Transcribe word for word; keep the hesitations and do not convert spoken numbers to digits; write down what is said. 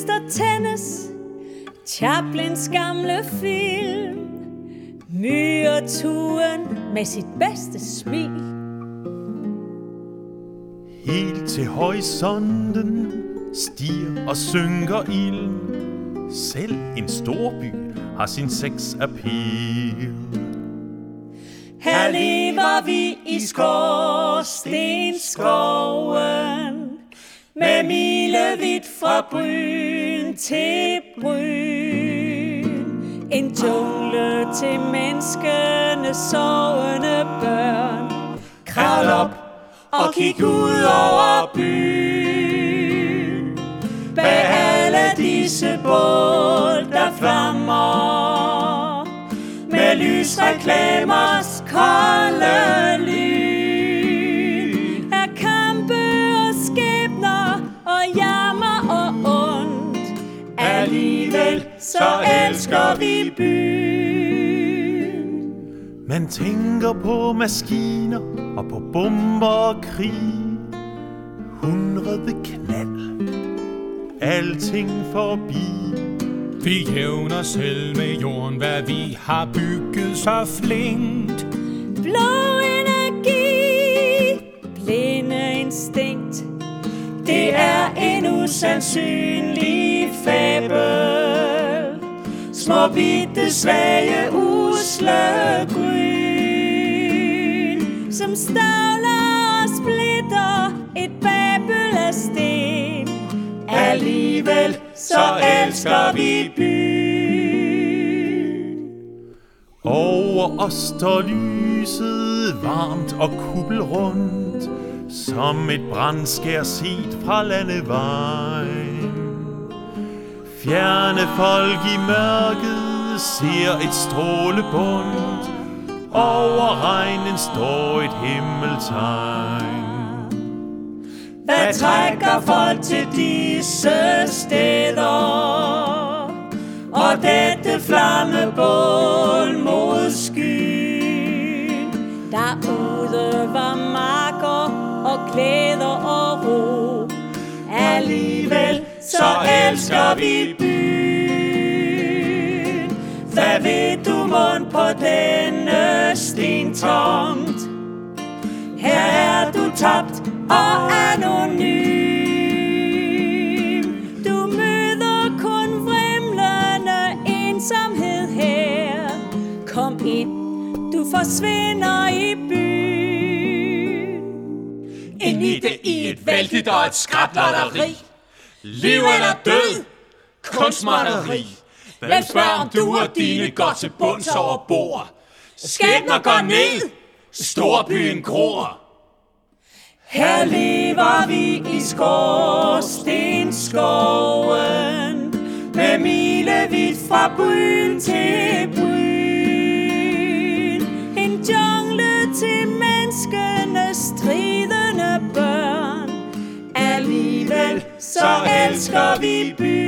der tændes Chaplins gamle film. Myreturen med sit bedste smil. Helt til horisonten stiger og synker ilden. Selv en storby har sin sex-appeal. Her lever vi i skorstenskoven, med milevidt fra bryn til bryn. En jungle til menneskene sovende børn. Kravl op og kig ud over byen. Bag alle disse bål, der flammer, med lysreklamers kolde lyn. Er kampe og skæbner og jammer og ondt. Alligevel så elsker vi byen. Man tænker på maskiner og på bomber og krig. Hundrede knald, alting forbi. Vi jævner selv med jorden, hvad vi har bygget så flink. Blå energi, blinde instinkt. Det er en usandsynlig fabel. Små bitte svage usle gryn, som stavler og splitter et babel af sten. Alligevel så elsker vi byen. Over os står lyset varmt og kuppelrundt, som et brandskær set fra landevejen. Fjerne folk i mørket ser et strålebund. Over regnen står et himmeltegn. Hvad trækker folk til disse steder? Og dette flammebål mod skyen. Derude var marker og glæder og ro. Alligevel så elsker vi byen. Hvad ved du mon på denne stentomt? Her er du tabt og anonym. Du møder kun vrimlende ensomhed her. Kom ind, du forsvinder i byen. En ide i et vældigt og et skrablotteri. Liv eller død, kunstmaleri. Hvem spørger om du og dine går til bunds over bord? Skæbner går ned, storbyen gror. Her lever vi i skorstenskoven, med milevidt fra bryn til bryn. En jungle til menneskenes stridende børn. Alligevel så elsker vi byen.